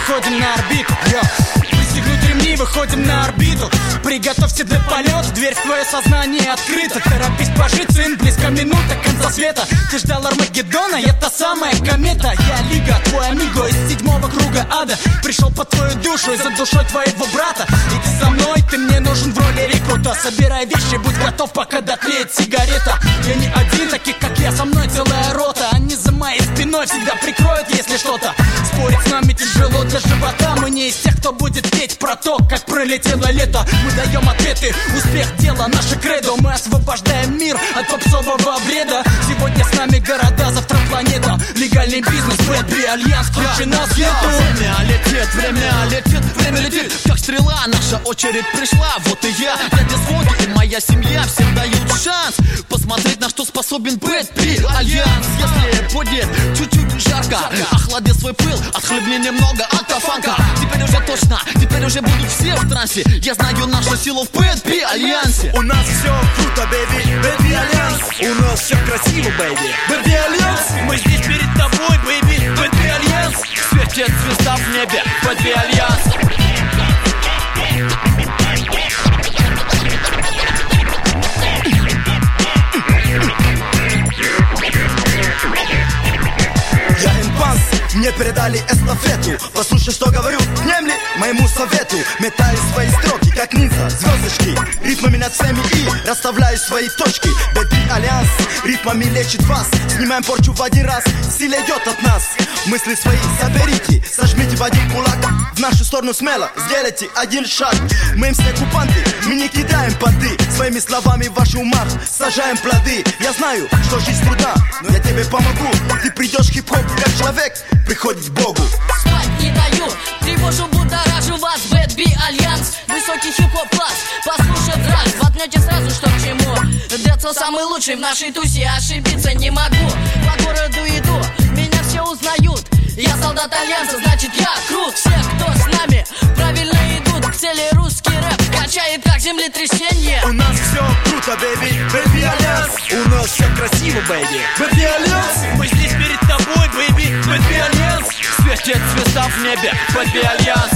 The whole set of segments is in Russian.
выходим на орбиту. Пристегнуть ремни, выходим на орбиту. Приготовься для полета, дверь в твое сознание открыта. Торопись пожить, сын, близко минута конца света. Ты ждал Армагеддона, я та самая комета. Я Лига, твой амиго из 7-го круга ада. Пришел по твою душу и за душой твоего брата. Иди со мной, ты мне нужен в роли рекрута. Собирай вещи, будь готов, пока дотлеет сигарета. Я не один, таких как я, со мной целая рота. Они за моей спиной всегда прикроют, если что-то. Спорить с нами тяжело для живота. Мы не из тех, кто будет петь про то, как пролетело лето. Мы даем ответы, успех дела, наше кредо. Мы освобождаем мир от попсового бреда. Сегодня с нами города, завтра планета. Легальный бизнес, Бэтби, Альянс, включи нас в лету. Время летит, время летит. Как стрела, наша очередь пришла. Вот и я, дядя Смоки и моя семья всем дают шанс посмотреть, на что способен Бэтби, Альянс. Если будет чуть-чуть жарко, охлади свой пыл, отхлебни немного алкофанка. Теперь уже точно, теперь уже будут все в трансе. Я знаю нашу силу в Бэтби Альянсе. У нас все круто, бэйби, Бэтби Альянс. У нас все красиво, бэйби, Бэтби Альянс. Мы здесь перед тобой, бэйби, Бэтби Альянс. Светит звезда в небе, Бэтби Альянс. Мне передали эстафету. Послушай, что говорю, внемли моему совету. Метаю свои строки, как ниндзя, звездочки. Ритмами над всеми и расставляю свои точки. Бэтби Альянс ритмами лечит вас. Снимаем порчу в один раз, сила идет от нас. Мысли свои соберите, сожмите в один кулак. В нашу сторону смело сделайте один шаг. Мы все оккупанты, мы не кидаем понты. Своими словами в ваших умах сажаем плоды. Я знаю, что жизнь трудна, но я тебе помогу. Ты придешь в хип-хоп, как человек приходит к Богу. Спать не даю, тревожу, будоражу вас. Бэтби Альянс, высокий хип-хоп класс. Послушать раз, воткнете сразу, что к чему. Децл самый лучший в нашей тусе, ошибиться не могу. По городу иду, меня все узнают. Я солдат Альянса, значит я крут. Все, кто с нами, правильно идут к цели. Русский рэп качает как землетрясение. У нас все круто, бэйби, Бэтби Альянс. У нас все красиво, бэйби, Бэтби Альянс. Мы здесь перед тобой, бэйби, Бэтби Альянс. Светит звезда в небе, Бэтби Альянс.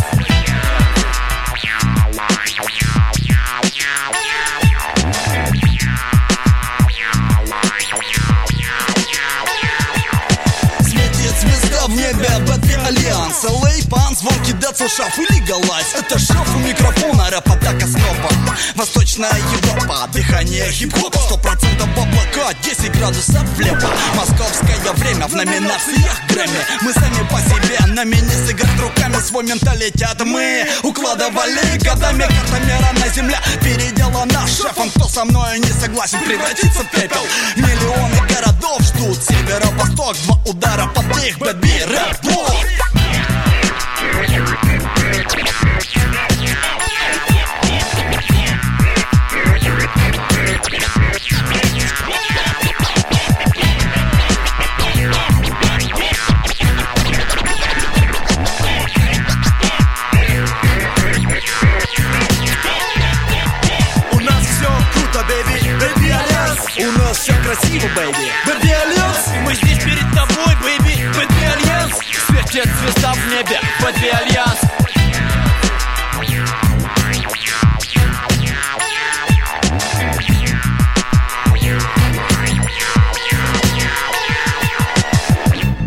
В небе Бэтби Альянс. LA, пан, звонки, Децл, шаф и легалайз. Это шаф у микрофона, рэп-атака снова. Восточная Европа, дыхание хип-хопа. 100% облака, 10 градусов влево. Московское время в номинациях Грэмми. Мы сами по себе, нами не сыграть руками. Свой менталитет мы укладывали годами. Карта мира на земле переделана шефом. Кто со мной не согласен, превратится в пепел. Миллионы городов ждут северо-восток. 2 удара под их Бэтби рэп-блок. У нас все круто, бэйби, Бэтби Альянс. У нас все красиво, бэйби, Бэтби